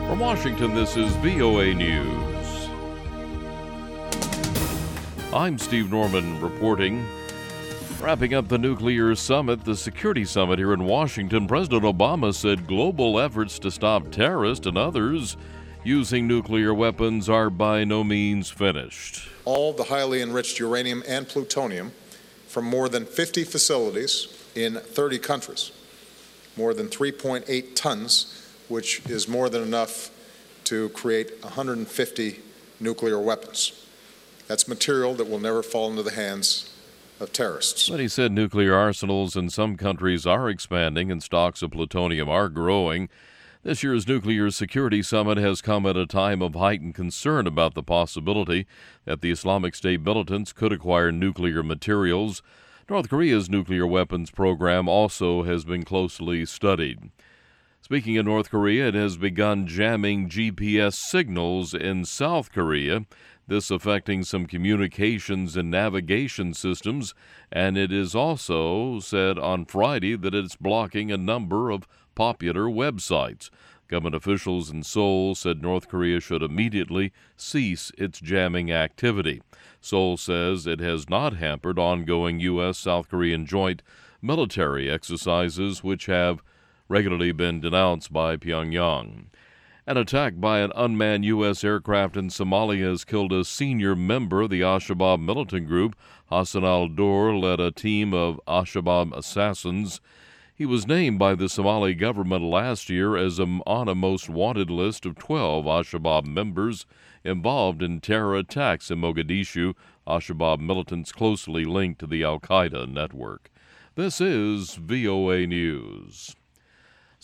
From Washington, this is VOA News. I'm Steve Norman reporting. Wrapping up the nuclear summit, the security summit here in Washington, President Obama said global efforts to stop terrorists and others using nuclear weapons are by no means finished. All the highly enriched uranium and plutonium from more than 50 facilities in 30 countries, more than 3.8 tons, which is more than enough to create 150 nuclear weapons. That's material that will never fall into the hands of terrorists. But he said nuclear arsenals in some countries are expanding and stocks of plutonium are growing. This year's Nuclear Security Summit has come at a time of heightened concern about the possibility that the Islamic State militants could acquire nuclear materials. North Korea's nuclear weapons program also has been closely studied. Speaking of North Korea, it has begun jamming GPS signals in South Korea, this affecting some communications and navigation systems, and it is also said on Friday that it's blocking a number of popular websites. Government officials in Seoul said North Korea should immediately cease its jamming activity. Seoul says it has not hampered ongoing U.S.-South Korean joint military exercises, which have regularly been denounced by Pyongyang. An attack by an unmanned U.S. aircraft in Somalia has killed a senior member of the Al-Shabaab militant group. Hassan al-Dur led a team of Al-Shabaab assassins. He was named by the Somali government last year as on a most wanted list of 12 Al-Shabaab members involved in terror attacks in Mogadishu, Al-Shabaab militants closely linked to the Al-Qaeda network. This is VOA News.